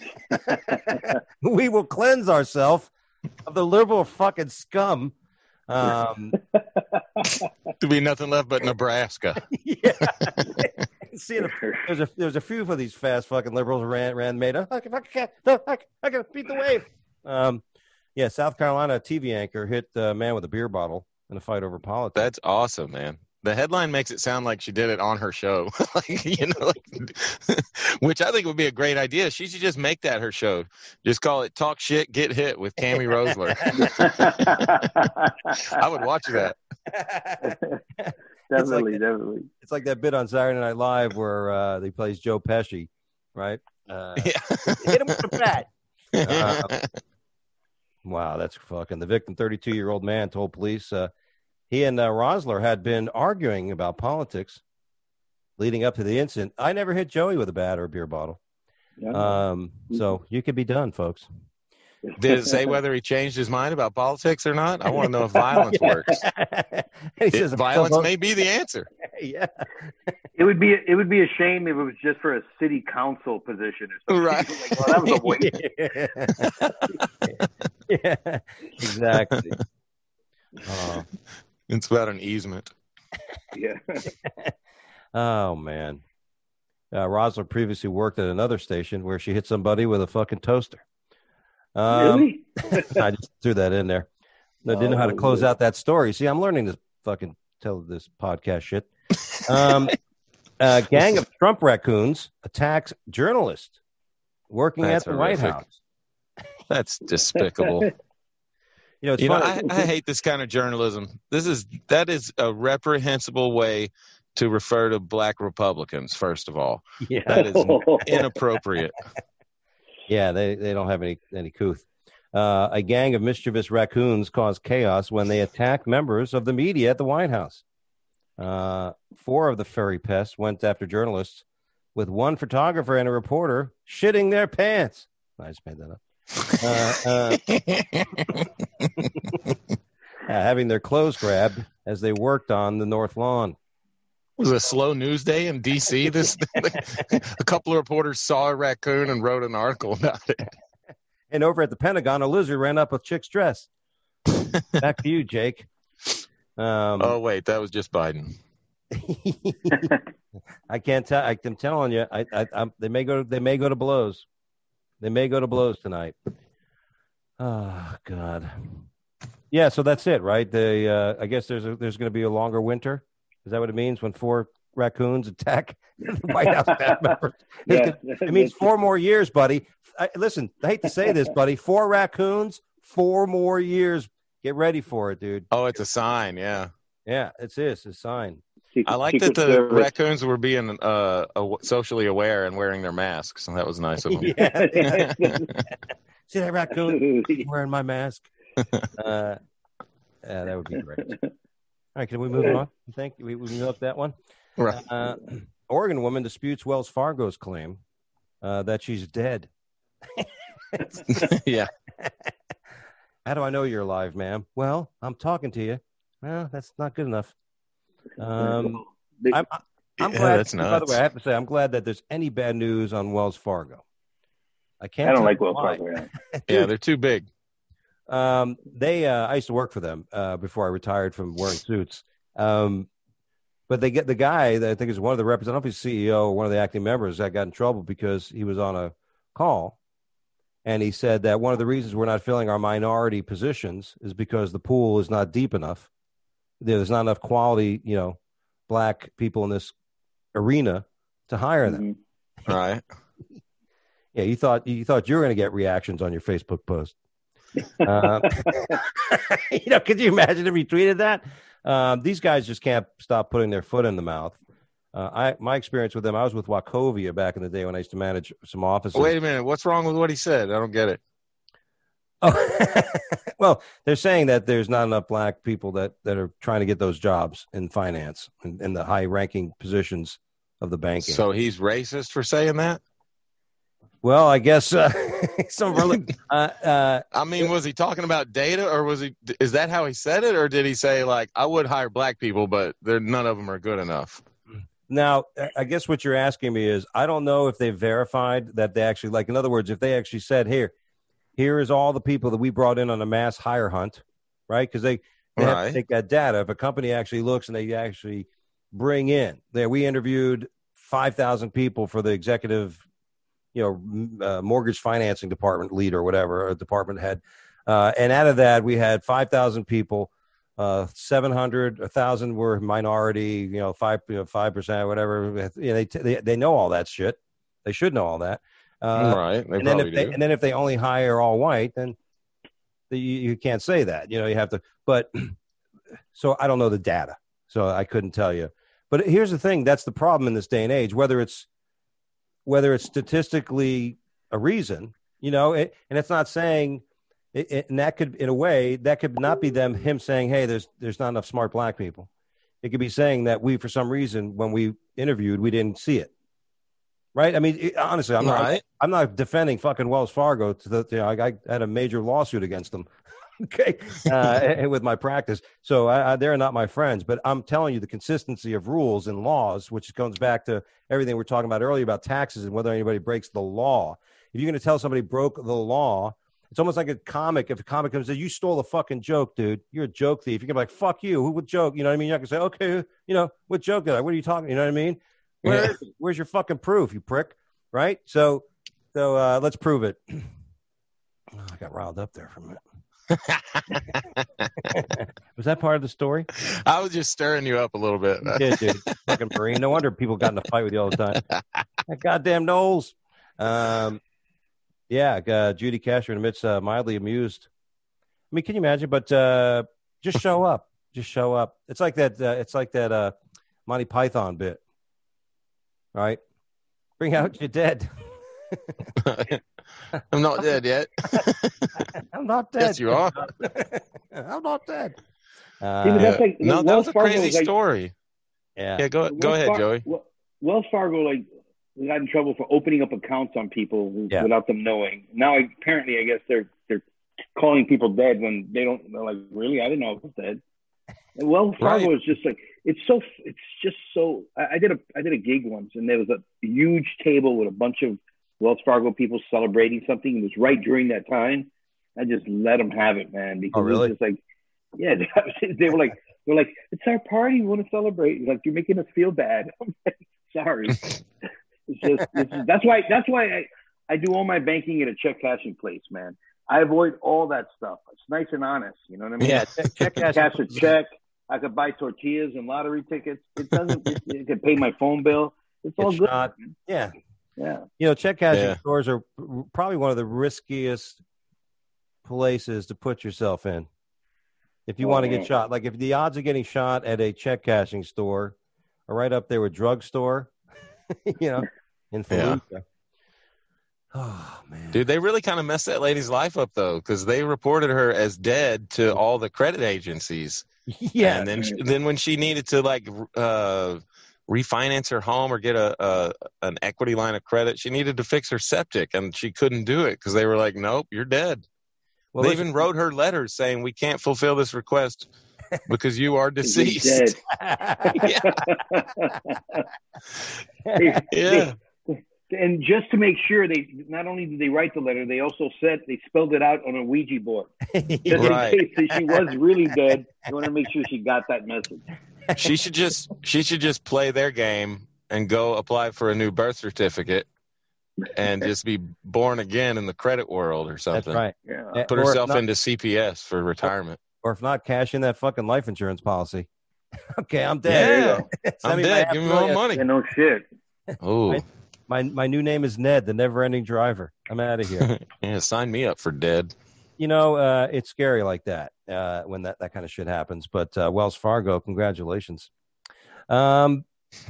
we will cleanse ourselves of the liberal fucking scum. To be nothing left but Nebraska. Yeah. See, there's a few of these fast fucking liberals made. I can beat the wave. South Carolina TV anchor hit a man with a beer bottle in a fight over politics. That's awesome, man. The headline makes it sound like she did it on her show, which I think would be a great idea. She should just make that her show. Just call it "Talk Shit, Get Hit" with Tammy Rosler. I would watch that. Definitely. It's like that bit on Saturday Night Live where he plays Joe Pesci, right? Hit him with the bat. Wow, that's fucking. The victim, 32-year-old man, told police he and Rosler had been arguing about politics leading up to the incident. I never hit Joey with a bat or a beer bottle. Yeah. So you could be done, folks. Did it say whether he changed his mind about politics or not? I want to know if violence works. He says violence may be the answer. Yeah. It would be a shame if it was just for a city council position or something. Right. Like, well, that was a waste. Yeah, exactly. It's about an easement. Yeah. Oh, man. Rosler previously worked at another station where she hit somebody with a fucking toaster. Really? I just threw that in there. I didn't know how to close out that story. See, I'm learning to fucking tell this podcast shit. A gang of Trump raccoons attacks journalist working at the White House. That's despicable. I hate this kind of journalism. That is a reprehensible way to refer to black Republicans, first of all. Yeah. That is inappropriate. Yeah, they don't have any couth. A gang of mischievous raccoons caused chaos when they attacked members of the media at the White House. 4 of the furry pests went after journalists, with one photographer and a reporter shitting their pants. I just made that up. Having their clothes grabbed as they worked on the North Lawn. was a slow news day in D.C. A couple of reporters saw a raccoon and wrote an article about it. And over at the Pentagon, a lizard ran up a chick's dress. Back to you, Jake. Oh wait, that was just Biden. I can't tell. I'm telling you, they may go to blows. They may go to blows tonight. Oh God. Yeah, so that's it, right? I guess there's going to be a longer winter. Is that what it means when 4 raccoons attack the White House staff members? Yeah. It means 4 more years, buddy. Listen, I hate to say this, buddy. 4 raccoons, 4 more years. Get ready for it, dude. Oh, it's a sign, yeah. Yeah, it's a sign. I like that the raccoons were being socially aware and wearing their masks, and that was nice of them. Yeah. See that raccoon wearing my mask? Yeah, that would be great. All right, can we move on? You think we milk that one? Right. Oregon woman disputes Wells Fargo's claim that she's dead. Yeah. How do I know you're alive, ma'am? Well, I'm talking to you. Well, that's not good enough. I'm glad. That's nuts. By the way, I have to say, I'm glad that there's any bad news on Wells Fargo. I don't like Wells Fargo. Yeah, they're too big. I used to work for them before I retired from wearing suits. But they get the guy that I think is one of the representatives, CEO or one of the acting members, that got in trouble because he was on a call. And he said that one of the reasons we're not filling our minority positions is because the pool is not deep enough. There's not enough quality, black people in this arena to hire them. Mm-hmm. Right. Yeah, you thought you were going to get reactions on your Facebook post. Could you imagine if he tweeted that? These guys just can't stop putting their foot in the mouth. My experience with them, I was with Wachovia back in the day when I used to manage some offices. Wait a minute. What's wrong with what he said? I don't get it. Oh, well, they're saying that there's not enough black people that are trying to get those jobs in finance and in the high-ranking positions of the banking. So he's racist for saying that? Well, I guess some really. I mean, was he talking about data, or is that how he said it, or did he say like, I would hire black people, but none of them are good enough? Now, I guess what you're asking me is, I don't know if they verified that they actually, like, in other words, if they actually said, here is all the people that we brought in on a mass hire hunt, right? Because they have to take that data. If a company actually looks and they actually bring in, we interviewed 5,000 people for the executive, mortgage financing department lead or whatever, or department head. And out of that, we had 5,000 people. 700, 1,000 were minority, 5%, whatever. They know all that shit. They should know all that. Right. And then if they only hire all white, then you can't say that. You have to. But so I don't know the data, so I couldn't tell you. But here's the thing: that's the problem in this day and age. Whether it's statistically a reason, and it's not saying. And that could, in a way, that could not be him saying, "Hey, there's not enough smart black people." It could be saying that we, for some reason, when we interviewed, we didn't see it. Right? I mean, honestly, I'm not defending fucking Wells Fargo. I had a major lawsuit against them. Okay, with my practice, so they're not my friends. But I'm telling you, the consistency of rules and laws, which comes back to everything we were talking about earlier about taxes and whether anybody breaks the law. If you're going to tell somebody broke the law. It's almost like a comic. If a comic comes and says, you stole a fucking joke, dude. You're a joke thief. You can be like, fuck you. Who would joke? You know what I mean? You're not going to say, okay, what joke did I? What are you talking? You know what I mean? Where's your fucking proof, you prick? Right? So let's prove it. Oh, I got riled up there for a minute. Was that part of the story? I was just stirring you up a little bit. You did, dude. Fucking Marine. No wonder people got in a fight with you all the time. That goddamn Knowles. Yeah, Judy Castro admits mildly amused. I mean, can you imagine? But just show up. Just show up. It's like that Monty Python bit, right? Bring out your dead. I'm not dead yet. I'm not dead. Yes, you are. I'm not dead. That was a crazy story. Yeah. Go ahead, Joey. Wells Fargo, we got in trouble for opening up accounts on people without them knowing. Now, apparently, I guess they're calling people dead when they don't. They're like, really? I didn't know I was dead. And Wells Fargo is just like, it's just so. I did a gig once, and there was a huge table with a bunch of Wells Fargo people celebrating something. It was right during that time. I just let them have it, man, because really? it was just like, yeah, they were like, it's our party, we want to celebrate. Like, you're making us feel bad. I'm like, sorry. That's why I do all my banking at a check cashing place, man. I avoid all that stuff. It's nice and honest. You know what I mean? Yeah, check cash a check. I could buy tortillas and lottery tickets. It doesn't. It could pay my phone bill. It's all good. Yeah. Yeah. You know, check cashing stores are probably one of the riskiest places to put yourself in if you want to get shot. Like, if the odds of getting shot at a check cashing store are right up there with drugstore, you know, in Fallujah. Yeah. Oh, man. Dude, they really kind of messed that lady's life up, though, because they reported her as dead to all the credit agencies. Yeah. And then when she needed to, like, refinance her home or get an equity line of credit, she needed to fix her septic, and she couldn't do it because they were like, nope, you're dead. Well, they even wrote her letters saying, we can't fulfill this request because you are deceased. Yeah. And just to make sure, they not only did they write the letter, they also said they spelled it out on a Ouija board. Just in case that she was really dead, they want to make sure she got that message. She should just play their game and go apply for a new birth certificate and just be born again in the credit world or something. That's right. Yeah. Put herself into CPS for retirement. Or if not, cash in that fucking life insurance policy. Okay, I'm dead. Yeah, I'm dead. Give me more money. Yeah, no shit. Oh. My new name is Ned, the never-ending driver. I'm out of here. Yeah, sign me up for dead. You know, it's scary like that when that kind of shit happens. But Wells Fargo, congratulations. Here's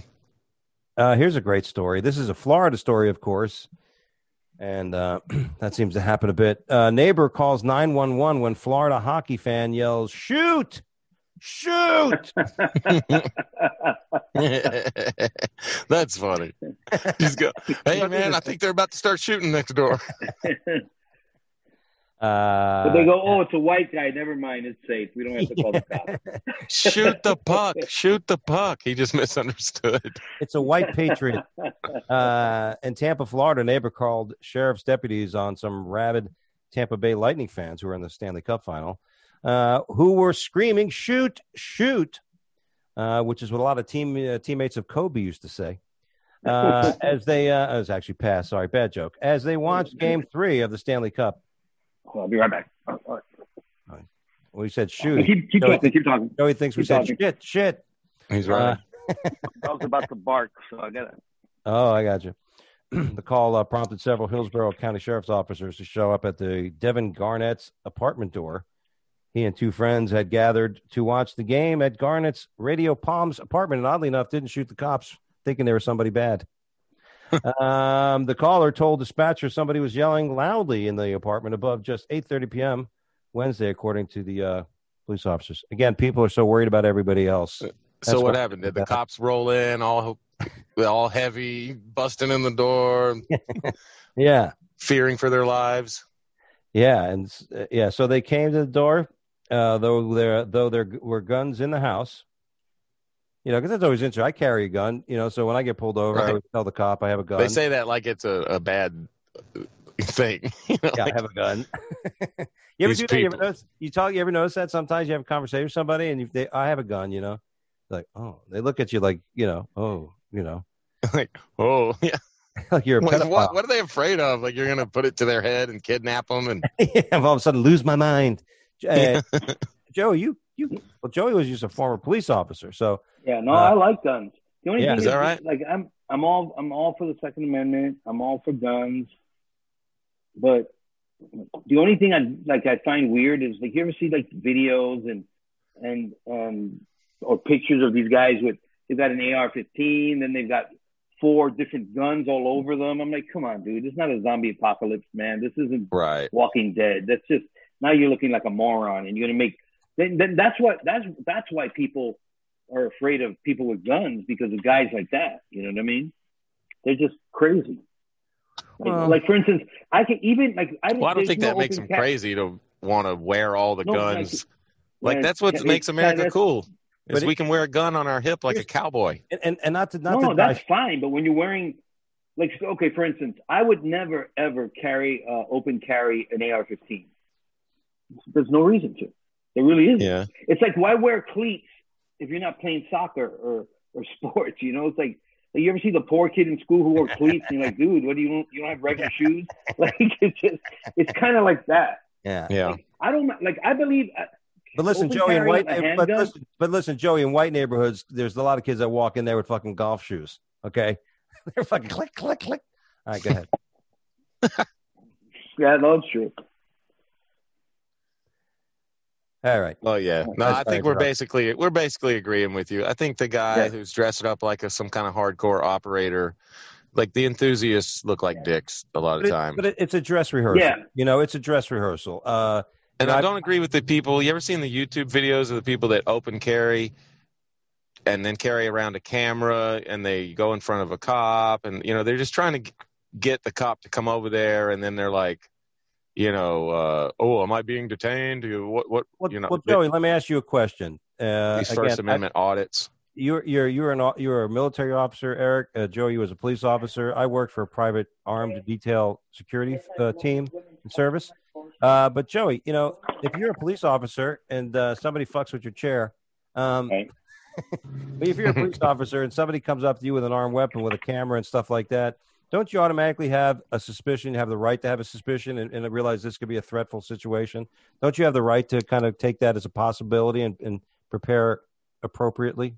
a great story. This is a Florida story, of course, and that seems to happen a bit. Neighbor calls 911 when Florida hockey fan yells, "Shoot! Shoot!" That's funny. Just go, hey man, I think they're about to start shooting next door. But they go, oh, it's a white guy. Never mind, it's safe. We don't have to call the cops. Shoot the puck. Shoot the puck. He just misunderstood. It's a white patriot. In Tampa, Florida, a neighbor called sheriff's deputies on some rabid Tampa Bay Lightning fans who were in the Stanley Cup final. Who were screaming, "Shoot, shoot," which is what a lot of teammates of Kobe used to say. As they, it was actually passed. Sorry, bad joke. As they watched Game 3 of the Stanley Cup. I'll be right back. All right. Well, he said shoot. Keep talking. Joey thinks we said shit. He's right. I was about to bark, so I got it. Oh, I got you. The call prompted several Hillsborough County Sheriff's officers to show up at the Devin Garnett's apartment door. He and two friends had gathered to watch the game at Garnett's Radio Palms apartment, and oddly enough, didn't shoot the cops, thinking they were somebody bad. The caller told dispatcher somebody was yelling loudly in the apartment above just 8:30 p.m. Wednesday, according to the police officers. Again, people are so worried about everybody else. So what happened? Did the cops roll in all heavy, busting in the door? Yeah. Fearing for their lives? Yeah, and so they came to the door, though there were guns in the house. You know, because that's always interesting. I carry a gun, you know, so when I get pulled over, I always tell the cop I have a gun. They say that like it's a bad thing. You know, yeah, I have a gun. You ever do that? You ever notice that sometimes you have a conversation with somebody and I have a gun, you know? Like, oh, they look at you like, you know, oh, you know. Like, oh, yeah. Like you're a pedophile. What are they afraid of? Like you're going to put it to their head and kidnap them? And all of a sudden lose my mind. Joey, Joey was just a former police officer, so. Yeah, no, I like guns. The only thing is that right? Like I'm all for the Second Amendment. I'm all for guns, but the only thing I find weird is, like, you ever see like videos and or pictures of these guys they've got an AR-15, then they've got 4 different guns all over them. I'm like, come on, dude, it's not a zombie apocalypse, man. This isn't Walking Dead. That's just, now you're looking like a moron, and you're gonna make. Then that's why people are afraid of people with guns, because of guys like that. You know what I mean? They're just crazy. Like for instance, I can even like I don't think that makes them crazy to want to wear all the guns. Like that's what makes America cool. is we can wear a gun on our hip like a cowboy. And not to No, that's fine. But when you're wearing, like, okay, for instance, I would never ever carry open carry an AR-15. There's no reason to. There really isn't. Yeah. It's like, why wear cleats if you're not playing soccer or sports? You know, it's like you ever see the poor kid in school who wore cleats and you're like, dude, what do you don't have regular shoes? Like, it's kind of like that. Yeah. Like, I believe. But listen, Joey, listen, Joey, in white neighborhoods, there's a lot of kids that walk in there with fucking golf shoes. Okay, they're fucking click, click, click. All right, go ahead. Yeah, that's true. All right. Oh yeah. No, I think we're basically agreeing with you. I think the guy who's dressed up like some kind of hardcore operator, like the enthusiasts, look like dicks a lot of times. But it's a dress rehearsal. Yeah. You know, it's a dress rehearsal. And I don't agree with the people. You ever seen the YouTube videos of the people that open carry and then carry around a camera and they go in front of a cop and, you know, they're just trying to get the cop to come over there and then they're like, you know, am I being detained? What you know? Well, Joey, let me ask you a question. These First Amendment audits. You're a military officer, Eric. Joey was a police officer. I worked for a private armed detail security team in service. But Joey, you know, if you're a police officer and somebody fucks with your chair, but if you're a police officer and somebody comes up to you with an armed weapon with a camera and stuff like that, don't you automatically have a suspicion? You have the right to have a suspicion and realize this could be a threatful situation. Don't you have the right to kind of take that as a possibility and prepare appropriately?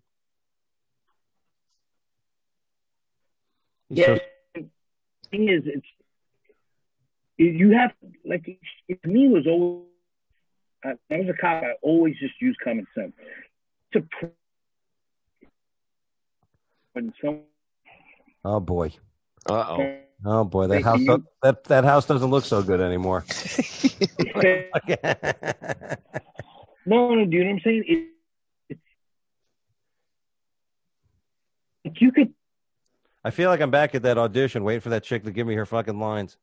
Yeah. The thing is, you have, like, to me, was always, I was a cop, I always just use common sense. Oh boy. Uh-oh. Oh boy, that house doesn't look so good anymore. No, do you know what I'm saying? You could. I feel like I'm back at that audition, waiting for that chick to give me her fucking lines.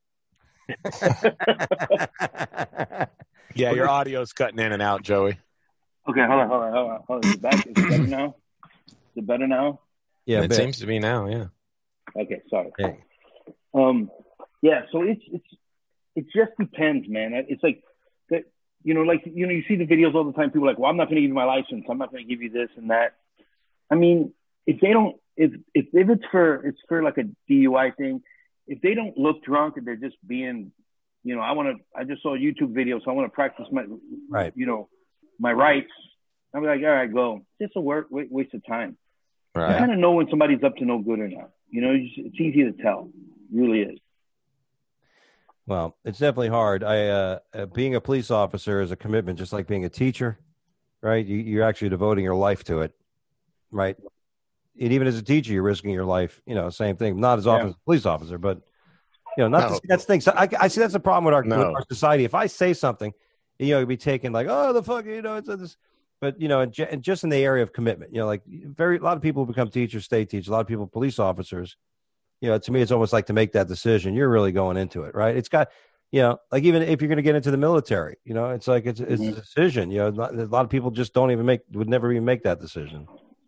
Yeah, your audio's cutting in and out, Joey. Okay, hold on. Is it back? Is it better now? Is it better now? Yeah, it seems to be now. Yeah. Okay, sorry. Hey. Yeah. So it just depends, man. It's like that. You know, you see the videos all the time. People are like, well, I'm not going to give you my license. I'm not going to give you this and that. I mean, if they don't, if it's for like a DUI thing, if they don't look drunk and they're just being, you know, I just saw a YouTube video, so I want to practice my, right. You know, my rights. I'm like, all right, go. It's a waste of time. Right. You kind of know when somebody's up to no good or not. You know, it's easy to tell. It really is. Well, it's definitely hard. Being a police officer is a commitment, just like being a teacher, right? You're actually devoting your life to it, right? And even as a teacher, you're risking your life. You know, same thing. Not as often as a police officer, but you know, that's things. So I see that's a problem with our society. If I say something, you know, it'd be taken like, oh, the fuck, you know, it's this. But, you know, and just in the area of commitment, you know, like a lot of people become teachers, state teachers, a lot of people, police officers, you know, to me, it's almost like to make that decision. You're really going into it, right? It's got, you know, like even if you're going to get into the military, you know, it's like, it's a decision, you know, a lot of people just would never even make that decision.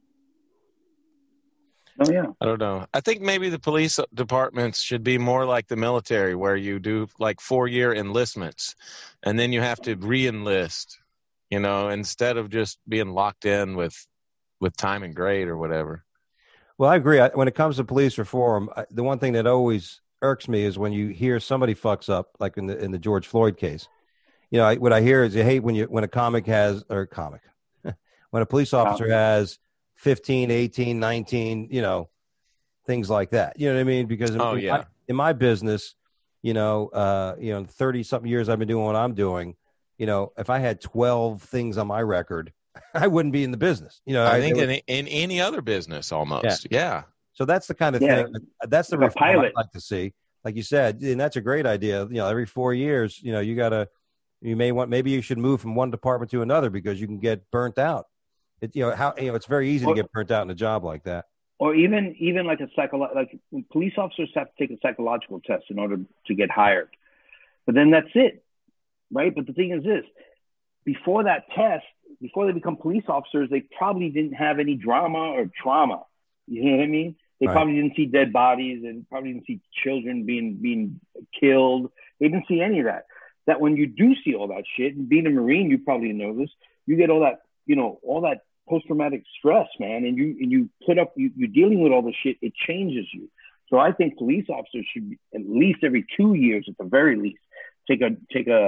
Oh, yeah. I don't know. I think maybe the police departments should be more like the military where you do like 4-year enlistments and then you have to re-enlist. You know, instead of just being locked in with time and grade or whatever. Well, I agree. When it comes to police reform, the one thing that always irks me is when you hear somebody fucks up, like in the George Floyd case. You know, what I hear is you hate when a when a police officer has 15, 18, 19, you know, things like that. You know what I mean? Because in my business, you know, 30-something years I've been doing what I'm doing. You know, if I had 12 things on my record, I wouldn't be in the business. You know, I think in any other business almost. Yeah. So that's the kind of thing. That's the reform I'd like to see. Like you said, and that's a great idea. You know, every 4 years, you know, maybe you should move from one department to another because you can get burnt out. It's very easy to get burnt out in a job like that. Or even like like police officers have to take a psychological test in order to get hired. But then that's it. Right. But the thing is this, before that test, before they become police officers, they probably didn't have any drama or trauma. You know what I mean? They Right. probably didn't see dead bodies and probably didn't see children being killed. They didn't see any of that. That when you do see all that shit, and being a Marine, you probably know this, you get all that, all that post-traumatic stress, man, and you're dealing with all the shit, it changes you. So I think police officers should be, at least every 2 years, at the very least, take a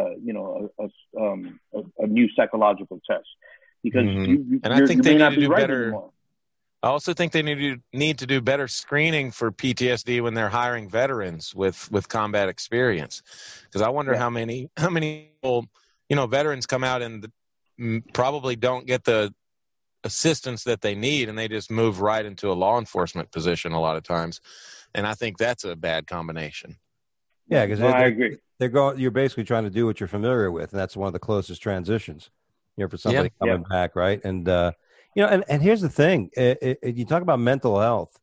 new psychological test, because And I think they need to do better. I also think they need to do better screening for PTSD when they're hiring veterans with combat experience, because I wonder how many people, veterans come out and probably don't get the assistance that they need, and they just move right into a law enforcement position a lot of times, and I think that's a bad combination. Yeah, because I agree. You're basically trying to do what you're familiar with, and that's one of the closest transitions, for somebody coming back, right? And and here's the thing: you talk about mental health.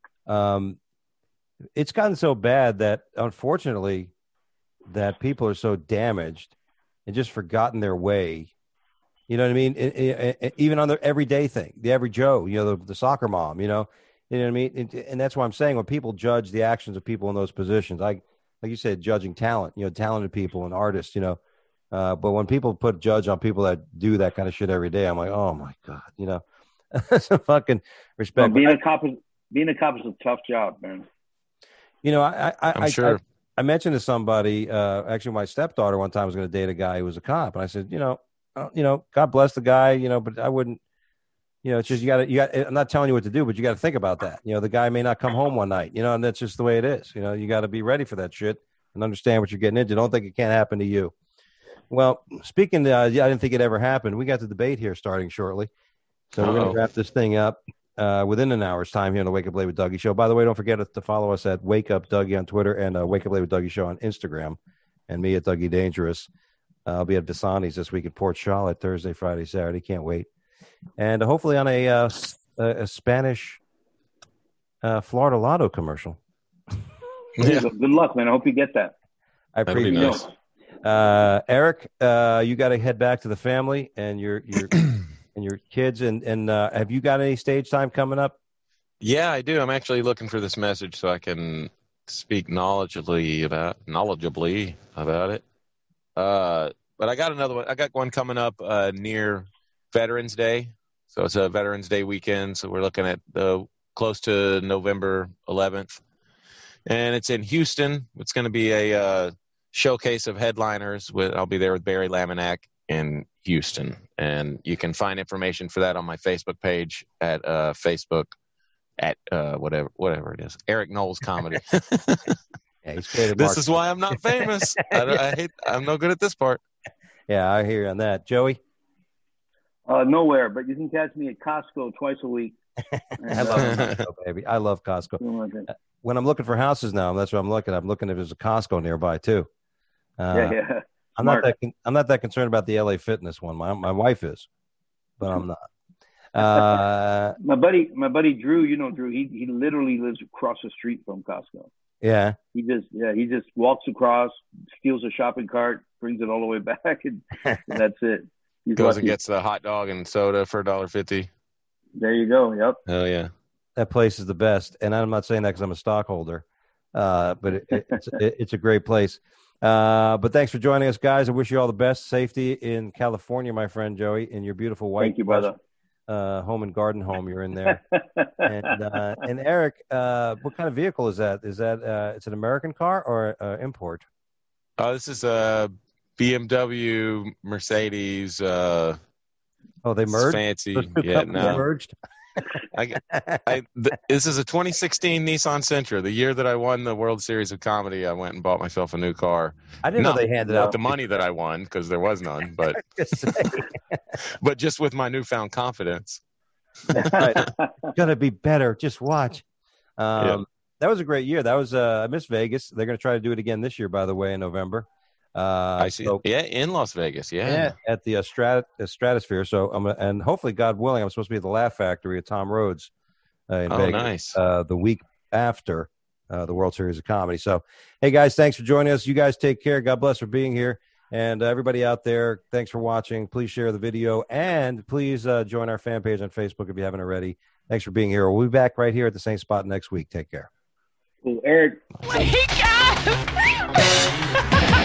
It's gotten so bad that, unfortunately, that people are so damaged and just forgotten their way. You know what I mean? Even on the everyday thing, the every Joe, the soccer mom, you know what I mean? And that's why I'm saying, when people judge the actions of people in those positions, like you said, judging talent, talented people and artists, but when people put judge on people that do that kind of shit every day, I'm like, oh my God, that's a fucking respect. Being a cop is a tough job, man. I'm sure. I mentioned to somebody, actually my stepdaughter one time was going to date a guy who was a cop. And I said, God bless the guy, but I wouldn't, it's just, you got, I'm not telling you what to do, but you got to think about that. The guy may not come home one night, and that's just the way it is. You got to be ready for that shit and understand what you're getting into. Don't think it can't happen to you. Well, speaking I didn't think it ever happened. We got the debate here starting shortly. So we're going to wrap this thing up within an hour's time here on the Wake Up Late with Dougie show. By the way, don't forget to follow us at Wake Up Dougie on Twitter and Wake Up Late with Dougie show on Instagram, and me at Dougie Dangerous. I'll be at Dasani's this week at Port Charlotte, Thursday, Friday, Saturday. Can't wait. And hopefully on a Spanish Florida Lotto commercial. Yeah. Good luck, man. I hope you get that. I appreciate it. Nice. Eric, you got to head back to the family and your and your kids. And have you got any stage time coming up? Yeah, I do. I'm actually looking for this message so I can speak knowledgeably about it. But I got another one. I got one coming up near Veterans Day. So it's a Veterans Day weekend. So we're looking at close to November 11th. And it's in Houston. It's going to be a showcase of headliners. I'll be there with Barry Laminack in Houston. And you can find information for that on my Facebook page at Facebook at whatever it is. Eric Knowles Comedy. Yeah, this is why I'm not famous. I'm no good at this part. Yeah, I hear you on that. Joey? Nowhere, but you can catch me at Costco twice a week. I love Costco, baby. I love Costco. When I'm looking for houses now, that's what I'm looking. I'm looking if there's a Costco nearby too. Yeah. I'm not that concerned about the LA Fitness one. My wife is, but I'm not. My buddy Drew, Drew, he literally lives across the street from Costco. Yeah. He just walks across, steals a shopping cart, brings it all the way back, and that's it. He's Goes lucky. and gets the hot dog and soda for $1.50. There you go. Yep. Oh yeah. That place is the best, and I'm not saying that because I'm a stockholder, but it's a great place. But thanks for joining us, guys. I wish you all the best. Safety in California, my friend Joey, in your beautiful white. Thank you, brother. Home and garden home you're in there. And Eric, what kind of vehicle is that? Is that it's an American car or import? This is a BMW Mercedes. They merged? Fancy. Yeah, no. Merged? This is a 2016 Nissan Sentra. The year that I won the World Series of Comedy, I went and bought myself a new car. I didn't know they handed out the money that I won because there was none, but but just with my newfound confidence. Gonna be better. Just watch. That was a great year. That was I miss Vegas. They're gonna try to do it again this year, by the way, in November. I see. So, in Las Vegas. Yeah, at the Stratosphere. So and hopefully, God willing, I'm supposed to be at the Laugh Factory at Tom Rhodes in Vegas. Nice. The week after the World Series of Comedy. So, hey guys, thanks for joining us. You guys take care. God bless for being here. And everybody out there, thanks for watching. Please share the video, and please join our fan page on Facebook if you haven't already. Thanks for being here. We'll be back right here at the same spot next week. Take care. Cool. Eric. Wake up!